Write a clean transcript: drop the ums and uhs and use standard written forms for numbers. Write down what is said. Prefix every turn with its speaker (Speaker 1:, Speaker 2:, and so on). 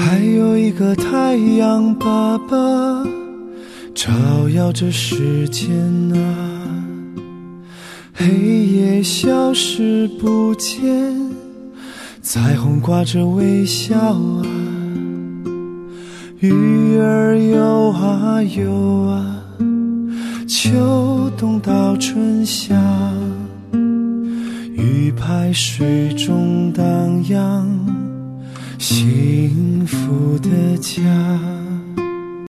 Speaker 1: 还有一个太阳爸爸照耀着世间啊，黑夜消失不见，彩虹挂着微笑啊，鱼儿游啊游啊，秋冬到春夏，鱼排水中荡漾，幸福的家。